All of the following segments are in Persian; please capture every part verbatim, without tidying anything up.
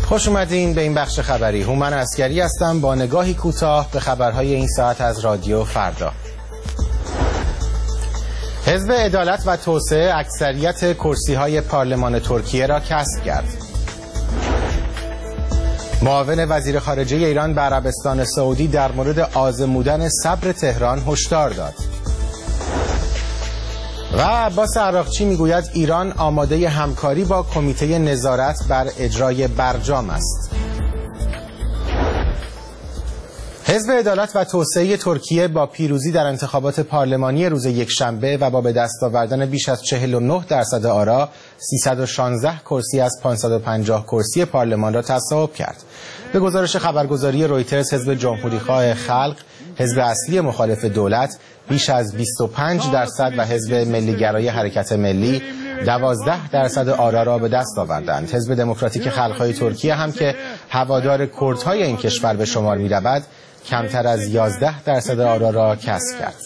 خوش اومدین به این بخش خبری. هومن عسکری هستم با نگاهی کوتاه به خبرهای این ساعت از رادیو فردا. حزب عدالت و توسعه اکثریت کرسی‌های پارلمان ترکیه را کسب کرد. معاون وزیر خارجه ایران به عربستان سعودی در مورد آزمودن صبر تهران هشدار داد. و عباس عراقچی میگوید ایران آماده همکاری با کمیته نظارت بر اجرای برجام است. حزب عدالت و توسعه ترکیه با پیروزی در انتخابات پارلمانی روز یکشنبه و با به دست آوردن بیش از چهل و نه درصد آرا سیصد و شانزده کرسی از پانصد و پنجاه کرسی پارلمان را تصاحب کرد. به گزارش خبرگزاری رویترز، حزب جمهوریخواه خلق، حزب اصلی مخالف دولت، بیش از بیست و پنج درصد و حزب ملیگرای حرکت ملی دوازده درصد آرا را به دست آوردند. حزب دموکراتیک خلق‌های ترکیه هم که هوادار کردهای این کشور به شمار می‌رود، کمتر از یازده درصد آرا را کسب کرد.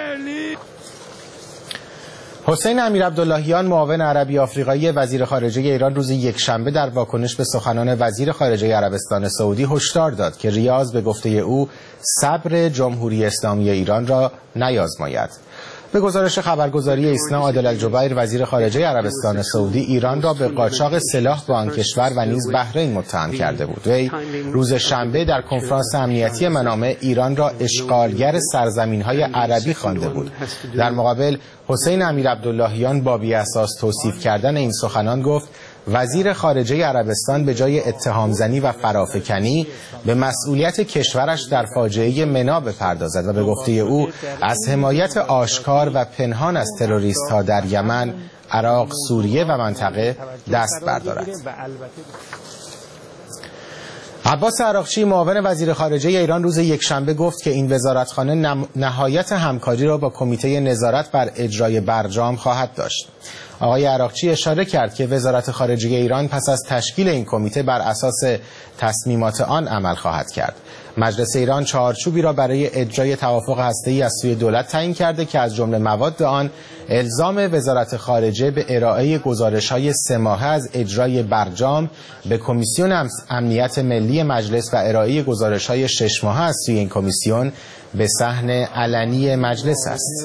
حسین امیرعبداللهیان، معاون عربی آفریقایی وزیر خارجه ایران، روز یکشنبه در واکنش به سخنان وزیر خارجه عربستان سعودی هشدار داد که ریاض به گفته او صبر جمهوری اسلامی ایران را نیازماید. به گزارش خبرگزاری ایسنا، عادل الجبیر، وزیر خارجه عربستان سعودی، ایران را به قاچاق سلاح با آن کشور و نیز بحرین متهم کرده بود. وی روز شنبه در کنفرانس امنیتی منامه ایران را اشغالگر سرزمین‌های عربی خوانده بود. در مقابل حسین امیرعبداللهیان با بی‌اساس توصیف کردن این سخنان گفت وزیر خارجه عربستان به جای اتهام زنی و فرافکنی به مسئولیت کشورش در فاجعه منا بپردازد و به گفته او از حمایت آشکار و پنهان از تروریست‌ها در یمن، عراق، سوریه و منطقه دست بردارد. عباس عراقچی، معاون وزیر خارجه ایران، روز یکشنبه گفت که این وزارتخانه نهایت همکاری را با کمیته نظارت بر اجرای برجام خواهد داشت. آقای عراقچی اشاره کرد که وزارت خارجه ایران پس از تشکیل این کمیته بر اساس تصمیمات آن عمل خواهد کرد. مجلس ایران چهارچوبی را برای اجرای توافق هسته‌ای از سوی دولت تعیین کرده که از جمله مواد آن الزام وزارت خارجه به ارائه گزارش‌های سه ماهه از اجرای برجام به کمیسیون امنیت ملی مجلس و ارائه گزارش‌های شش ماهه از سوی این کمیسیون به صحن علنی مجلس است.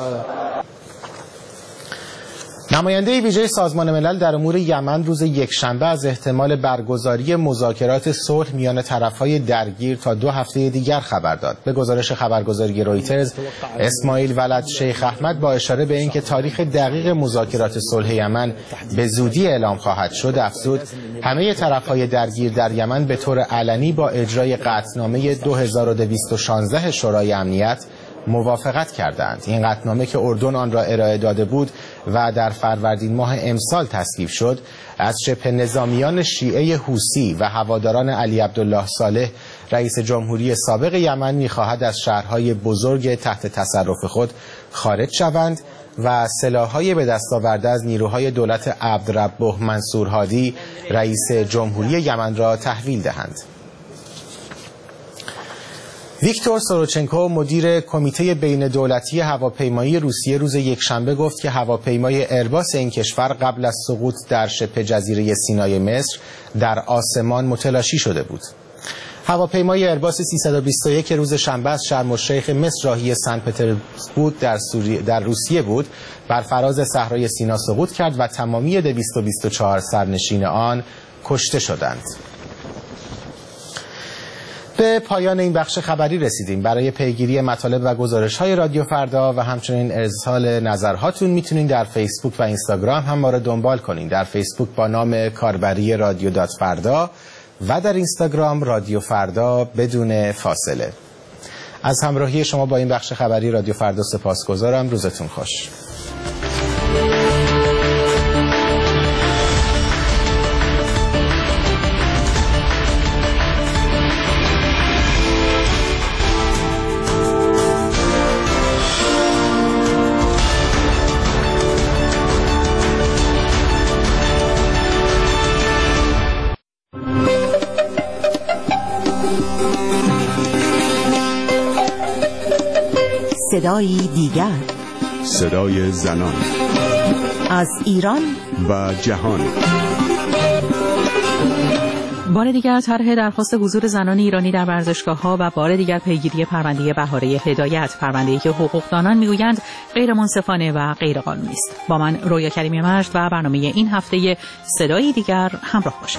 نماینده ویژه سازمان ملل در امور یمن روز یکشنبه از احتمال برگزاری مذاکرات صلح میان طرف‌های درگیر تا دو هفته دیگر خبر داد. به گزارش خبرگزاری رویترز، اسماعیل ولد شیخ احمد با اشاره به اینکه تاریخ دقیق مذاکرات صلح یمن به زودی اعلام خواهد شد، افزود همه طرف‌های درگیر در یمن به طور علنی با اجرای قطعنامه دو هزار و دویست و شانزده شورای امنیت موافقت کردند. این قطعنامه که اردن آن را ارائه داده بود و در فروردین ماه امسال تصویب شد، از شبه نظامیان شیعه حوثی و هواداران علی عبدالله صالح رئیس جمهوری سابق یمن می‌خواهد از شهرهای بزرگ تحت تصرف خود خارج شوند و سلاح‌های به دست آورده از نیروهای دولت عبدربه منصور هادی رئیس جمهوری یمن را تحویل دهند. ویکتور سوروچنکو، مدیر کمیته بین دولتی هواپیمایی روسیه، روز یکشنبه گفت که هواپیمای ایرباس این کشور قبل از سقوط در شبه جزیره سینای مصر در آسمان متلاشی شده بود. هواپیمای ایرباس سیصد و بیست و یک روز شنبه از شرم الشیخ مصر راهی سن پترزبورگ در, در روسیه بود، بر فراز صحرای سینا سقوط کرد و تمامی دویست و بیست و چهار سرنشین آن کشته شدند. به پایان این بخش خبری رسیدیم. برای پیگیری مطالب و گزارش‌های رادیو فردا و همچنین ارسال نظرهاتون میتونین در فیسبوک و اینستاگرام هم ما رو دنبال کنین. در فیسبوک با نام کاربری رادیو دات فردا و در اینستاگرام رادیو فردا بدون فاصله. از همراهی شما با این بخش خبری رادیو فردا سپاسگزارم. روزتون خوش. صدای دیگر، صدای زنان از ایران و جهان، بار دیگر طرح درخواست حضور زنان ایرانی در ورزشگاه‌ها و بار دیگر پیگیری پرونده بهاره هدایت، پرونده‌ای که حقوقدانان میگویند غیر منصفانه و غیر قانونی است. با من رویا کریمی مجد و برنامه این هفته صدای دیگر همراه باشید.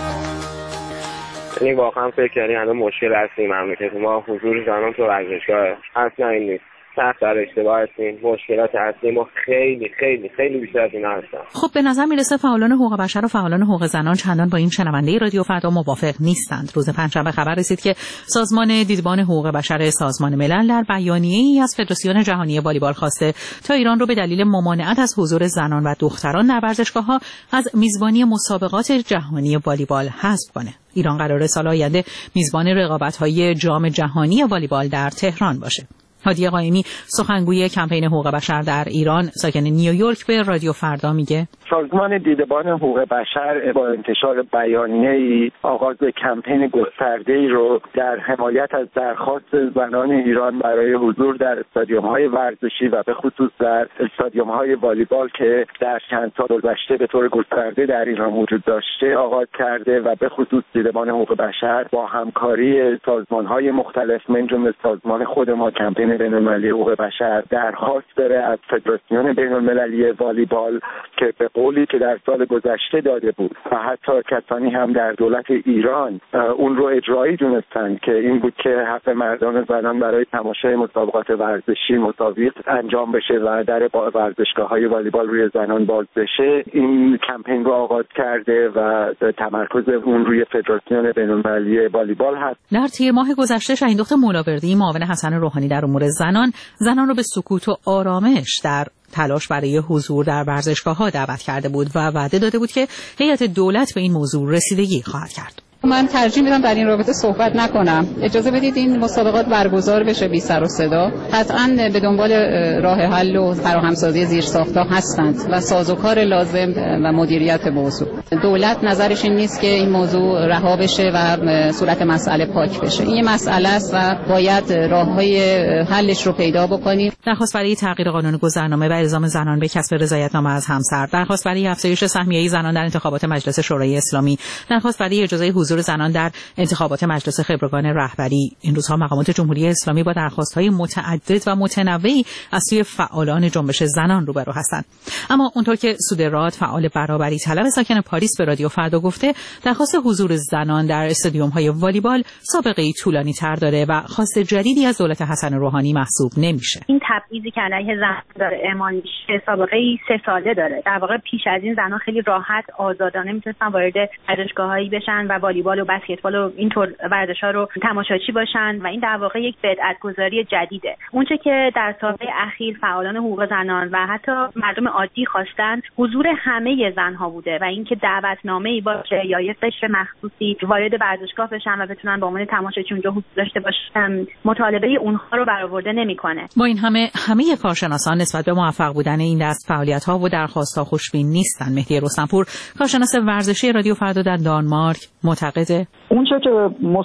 یعنی واقعا فکر کردی الان مشکل اصلی مملکت ما حضور زنان تو ورزشگاه اصلا این نیست. سخت در اشتباه هستیم. مشکلات اصلی ما خیلی خیلی خیلی بیشتر از این هستن. خب به نظر میرسه فعالان حقوق بشر و فعالان حقوق زنان چندان با این شنونده رادیو فردا موافق نیستند. روز پنجشنبه خبر رسید که سازمان دیدبان حقوق بشر سازمان ملل در بیانیه‌ای از فدراسیون جهانی والیبال خواسته تا ایران رو به دلیل ممانعت از حضور زنان و دختران در ورزشگاه‌ها از میزبانی مسابقات جهانی والیبال حذف کنه. ایران قراره سال آینده میزبان رقابت‌های جام جهانی والیبال در تهران باشه. هادی قائمی سخنگوی کمپین حقوق بشر در ایران ساکن نیویورک به رادیو فردا میگه سازمان دیدبان حقوق بشر با انتشار بیانیه‌ای آغاز کمپین گسترده‌ای رو در حمایت از درخواست زنان ایران برای حضور در استادیوم‌های ورزشی و به خصوص در استادیوم‌های والیبال که در چند سال گذشته به طور گسترده در ایران وجود داشته آغاز کرده و به خصوص دیدبان حقوق بشر با همکاری سازمان‌های مختلف من جمله سازمان خود ما کمپین بین‌المللی حقوق بشر درخواست داره از فدراسیون بین‌المللی والیبال که به قولی که در سال گذشته داده بود و حتی کسانی هم در دولت ایران اون رو اجرایی دونستن که این بود که حق مردان و زنان برای تماشای مسابقات ورزشی مساوی انجام بشه و در ورزشگاه‌های والیبال روی زنان باز بشه. این کمپین رو آغاز کرده و تمرکز اون روی فدراسیون بین‌المللی والیبال هست. در تیر ماه گذشته شاهین دختر مولاوردی معاون حسن روحانی در امور زنان زنان رو به سکوت و آرامش در تلاش برای حضور در ورزشگاه‌ها دعوت کرده بود و وعده داده بود که هیئت دولت به این موضوع رسیدگی خواهد کرد. من ترجیح میدم در این رابطه صحبت نکنم. اجازه بدید این مسابقات برگزار بشه بی سر و صدا. قطعاً به دنبال راه حل و فراهمسازی زیرساخت‌ها هستند و سازوکار لازم و مدیریت موضوع. دولت نظرش این نیست که این موضوع رها بشه و صورت مسئله پاک بشه. این مسئله است و باید راههای حلش رو پیدا بکنیم. درخواست برای تغییر قانون گذرنامه و الزام زنان به کسب رضایت‌نامه از همسر، درخواست برای افزایش سهمیه زنان در انتخابات مجلس شورای اسلامی، درخواست برای اجازه حضور زنان در انتخابات مجلس خبرگان رهبری. این روزها مقامات جمهوری اسلامی با درخواست‌های متعدد و متنوعی از سوی فعالان جنبش زنان روبرو هستند. اما اونطور که سودراد فعال برابری طلب ساکن پاریس به رادیو فردا گفته، درخواست حضور زنان در استادیوم‌های والیبال سابقه‌ای طولانی‌تر داره و خواست جدیدی از دولت حسن روحانی محسوب نمیشه. این تبعیضی که علیه زنان داره اعمال میشه سابقه‌ای سه ساله داره. در واقع پیش از این زنان خیلی راحت آزادانه میتونستن وارد ورزشگاه‌هایی بشن و والیبال و بسکتبال و اینطور ورزش‌ها رو تماشاچی باشن و این در واقع یک بدعت‌گذاری جدیده. اونچه که در سال‌های اخیر فعالان حقوق زنان و حتی مردم عادی خواستن حضور همه زن‌ها بوده و اینکه دعوتنامه‌ای باشه یا یه قشر مخصوصی وارد ورزشگاه بشن و بتونن به عنوان تماشاچی اونجا حضور داشته باشن، مطالبه اونها رو برآورده نمی‌کنه. با این همه همه کارشناسان نسبت به موفق بودن این دست فعالیت‌ها و درخواست‌ها خوشبین نیستن. مهدی رستمپور کارشناس ورزشی رادیو فردا در دانمارک معتقده اونچه که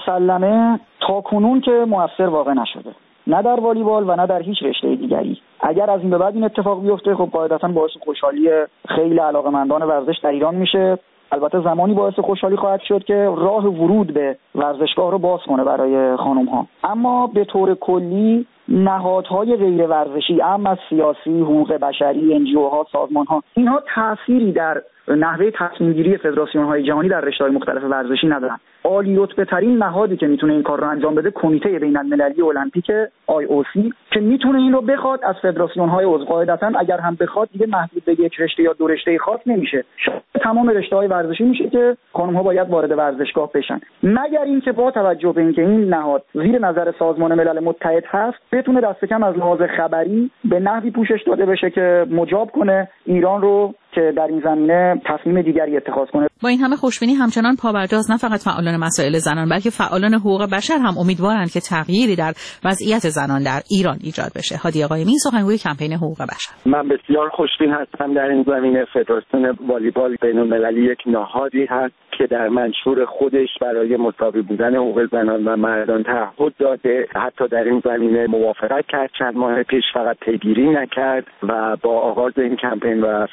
مسلمه تا کنون که موثر واقع نشده، نه در والیبال و نه در هیچ رشته دیگری. اگر از این به بعد این اتفاق بیفته خب قاعدتاً باعث خوشحالی خیلی علاقه‌مندان ورزش در ایران میشه. البته زمانی باعث خوشحالی خواهد شد که راه ورود به ورزشگاه رو باز کنه برای خانم‌ها. اما به طور کلی نهادهای غیر ورزشی، اما سیاسی، حقوق بشری، ان جی او ها، سازمان ها، اینها تأثیری در نحوه تصمیم گیری فدراسیون های جهانی در رشته‌های مختلف ورزشی ندارن. عالی رتبه ترین نهادی که میتونه این کار رو انجام بده کمیته بین المللی المپیک آی او سی که میتونه این رو بخواد از فدراسیون های عضو. قاعدتاً اگر هم بخواد دیگه محدود به یک رشته یا دو رشته خاص نمیشه. تمام رشته‌های ورزشی میشه که خانم‌ها باید وارد ورزشگاه بشن. مگر اینکه با توجه به اینکه این نهاد زیر نظر سازمان ملل متحد هست بتونه دست کم از لحاظ خبری به نحوی پوشش داده بشه که مجاب کنه ایران رو که در این زمینه تصمیم دیگری اتخاذ کنه. با این همه خوشبینی همچنان پابرجاست نه فقط فعالان مسائل زنان بلکه فعالان حقوق بشر هم امیدوارند که تغییری در وضعیت زنان در ایران ایجاد بشه. هادی قائمی سخنگوی کمپین حقوق بشر: من بسیار خوشبین هستم در این زمینه. فدراسیون والیبال بین‌المللی یک نهادی هست که در منشور خودش برای مساوی بودن حقوق زنان و مردان تعهد داده، حتی در این زمینه موافقت کرد چند ماه پیش، فقط پیگیری نکرد و با آغاز این کمپین و فشارهای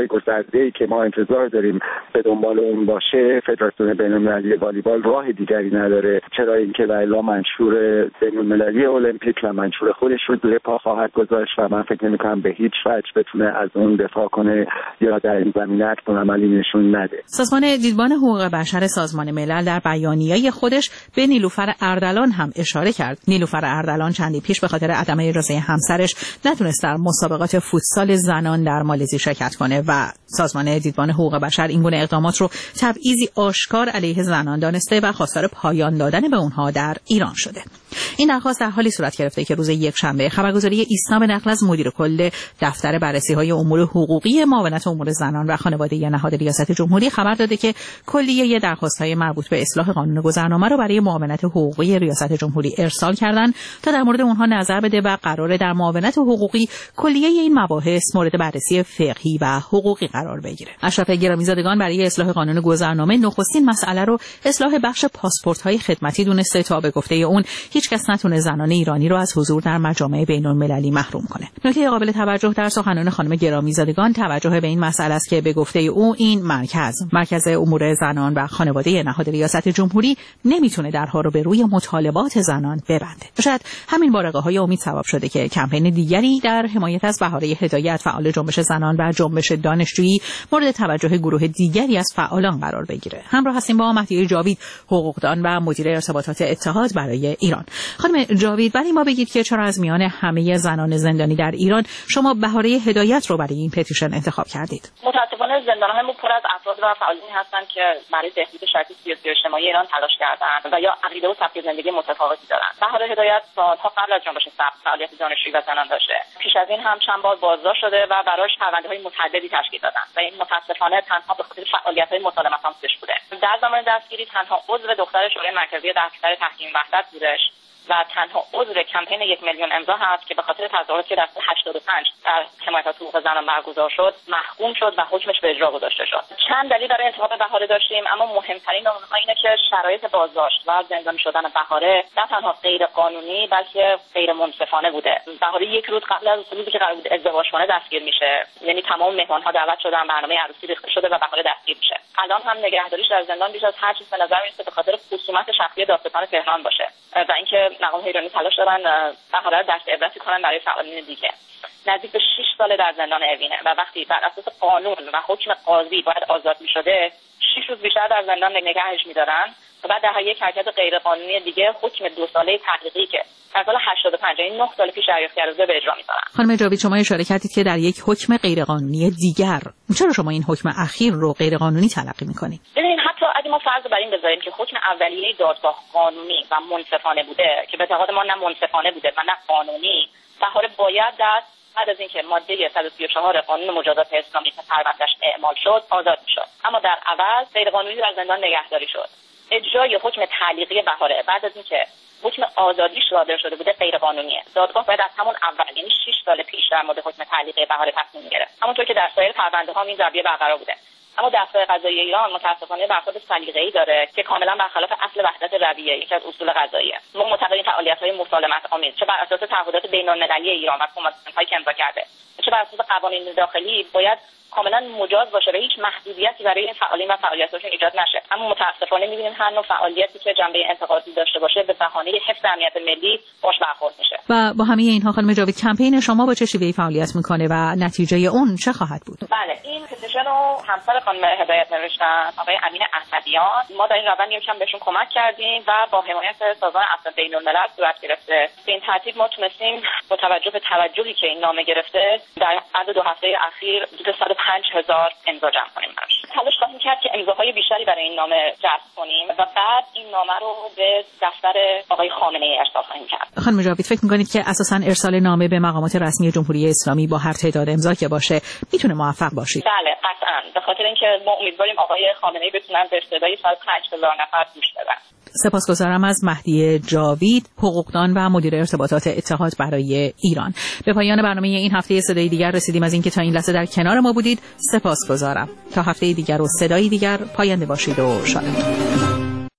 گسترده‌ای که ما انتظار داریم به دنبال اون باشه، فدراسیون بین‌المللی والیبال راه دیگری نداره، چرا اینکه والا منشور بین‌المللی المپیک و منشور خودش رو زیر پا خواهد گذاشت و من فکر نمی‌کنم به هیچ وجه بتونه از اون دفاع کنه یا در این زمینه اکشن عملی نشون نده. سازمان دیدبان حقوق بشر سازمان ملل در بیانیه خودش به نیلوفر اردلان هم اشاره کرد. نیلوفر اردلان چندی پیش به خاطر عدم اجازه همسرش نتونست در مسابقات فوتسال زنان در مالزی شرکت کنه و سازمان دیدبان حقوق بشر این گونه اقدامات رو تبعیضی آشکار علیه زنان دانسته و خواستار پایان دادن به اونها در ایران شده. این درخواست در حالی صورت گرفته که روز یکشنبه خبرگزاری ایسنا به نقل از مدیر کل دفتر بررسی‌های امور حقوقی معاونت امور زنان و خانواده نهاد ریاست جمهوری خبر داده که کلیه درخواست‌های مربوط به اصلاح قانون گذرنامه رو برای معاونت حقوقی ریاست جمهوری ارسال کردن تا در مورد اونها نظر بده و قرار در معاونت حقوقی کلیه این مباحث مورد بررسی فقهی و حقوقی قرار بگیره. اشرف گرامیزادگان برای اصلاح قانون گذرنامه نخستین مسئله رو اصلاح بخش پاسپورت‌های خدمتی دونسته تا به گفته اون هیچ کس نتونه زنان ایرانی رو از حضور در مجامع بین‌المللی محروم کنه. نکته قابل توجه در سخنان خانم گرامیزادگان توجه به این مسئله است که به گفته او این مرکز مرکز امور زنان و خانواده نهاد ریاست جمهوری نمیتونه درها رو به روی مطالبات زنان ببنده. شاید همین بارقه‌های امید سبب شده که کمپین دیگری در حمایت از بهاره هدایت فعال جنبش زنان و جنبش دانشجویی مورد توجه گروه دیگری از فعالان قرار بگیره. همراه هستیم با مهدیه جاوید، حقوقدان و مدیر ارتباطات اتحاد برای ایران. خانم جاوید، ولی ما بگید که چرا از میان همه زنان زندانی در ایران شما بهاره هدایت رو برای این پتیشن انتخاب کردید؟ متاسفانه زندان‌های پر از افراد و فعالانی هستند که برای بهبود شرایط سیاسی و اجتماعی ایران تلاش کردند و یا عقیده و سبک زندگی متفاوتی دارند. بهاره هدایت سالها قبل از جنبش سبز فعالیت دانشجویی و زنان داشته. پیش از این هم چند بار بازداشت شده و برایش پرونده‌های متعددی تشکیل دادند و این متاسفانه تنها به خاطر فعالیت‌های مسالمت‌آمیزش بوده. در زمان دستگیری تنها عضو دختر شورای مرکزی دفتر تحکیم وحدت بودش و تنها عضو کمپین یک میلیون امضا هست که به خاطر تظاهراتی که در سال هشتاد و پنج در حمایت از حقوق زنان برگزار شد محکوم شد و حکمش به اجرا گذاشته شد. چند دلیل برای انتخاب بهاره داشتیم، اما مهمترین اونها اینه که شرایط بازداشت و زندانی شدن بهاره نه تنها غیر قانونی بلکه غیر منصفانه بوده. بهاره یک روز قبل از روزی که قرار بود ازدواج کنه دستگیر میشه، یعنی تمام مهمان‌ها دعوت شدن، برنامه عروسی ریخته شده و بهاره دستگیر میشه. الان هم نگهداریش در زندان بیش از هر چیز به نظر میاد به خاطر خصومت شخصی دادستان تهران باشه و اینکه مقام ایرانی تلاش دارن بهاره رو دست عبرتی کنن برای فعالین دیگه. نزدیک به شش سال در زندان اوینه و وقتی بر اساس قانون و حکم قاضی باید آزاد می‌شده، شش روز بیشتر در زندان نگهش می‌دارن و بعد در یک حرکت غیرقانونی دیگه حکم دو ساله تحقیقی که در سال هشتاد و پنج یعنی نه سال پیش دریافت کرده به اجرا می‌ذارن. خانم جاوید، شما اشاره کردید که در یک حکم غیرقانونی دیگر، چرا شما این حکم اخیر رو غیرقانونی تلقی می‌کنید؟ ببینید، حتی اگه ما فرض بر این بذاریم که حکم اولیه دادگاه قانونی و منصفانه بوده که به اعتقاد ما نه منصفانه بوده و نه قانونی، بهاره باید در بعد از اینکه ماده صد و سی و چهار قانون مجازات اسلامی که پروندهش اعمال شد آزاد می‌شد، اما در عوض غیرقانونی در زندان نگهداری شد. اجرای حکم تعلیقی بهاره بعد از اینکه حکم آزادیش صادر شده بوده غیرقانونیه. دادگاه باید از همون اول یعنی شش سال پیش در مورد حکم تعلیقی بهاره تصمیم گرفت، همونطور که در سایر پرونده‌ها این رویه برقرار بوده. اما دستگاه قضایی ایران متأسفانه برخورد سلیقه‌ای داره که کاملا برخلاف اصل وحدت رویه، یکی از اصول قضاییه. ما معتقدیم فعالیت‌های مسالمت آمیز چه بر اساس تعهدات بین‌المللی ایران و کنوانسیون‌هایی که امضا کرده، چه بر اساس قوانین داخلی باید کاملا مجاز باشه و هیچ محدودیتی برای این فعالین و فعالیتاشون ایجاد نشه. اما متأسفانه می‌بینیم هر نوع فعالیتی که جنبه انتقادی داشته باشه به بهانه حفظ امنیت ملی باش برخورد میشه. و با همه اینها خانم جاوید، کمپین شما با چه شیوهی فعالیت میکنه و نتیجه اون چه خواهد بود؟ بله، این پتیشن رو همسر خانم هدایت نوشتن، آقای امین احمدیان. ما در این روند یکم بهشون کمک کردیم و با حمایت سازمان عفو بین‌الملل صورت گرفته. به این ترتیب ما تونستیم با توجه به توجهی که این نامه گرفته در عرض دو هفته اخیر حدود صد و پنج هزار امضا جمع کنیم. تلاش خواهیم کرد که امضاهای بیشتری برای این نامه جذب کنیم و بعد این نامه رو به دفتر آقای خامنه‌ای ارسال خواهیم کرد. خانم جاوید، فکر می‌کنید که اساساً ارسال نامه به مقامات رسمی جمهوری اسلامی با هر تعداد امضا که باشه میتونه موفق باشه؟ بله، قطعاً. به خاطر اینکه ما امیدواریم آقای خامنه‌ای بتونن به صدای صد و پنج هزار نفر گوش بدن. سپاسگزارم از مهدیه جاوید، حقوقدان و مدیر ارتباطات اتحاد برای ایران. به پایان برنامه این هفته صدای دیگر رسیدیم. از اینکه تا این لحظه در کنار ما بودید سپاسگزارم. تا هفته دیگر و صدای دیگر پاینده باشید و شاد.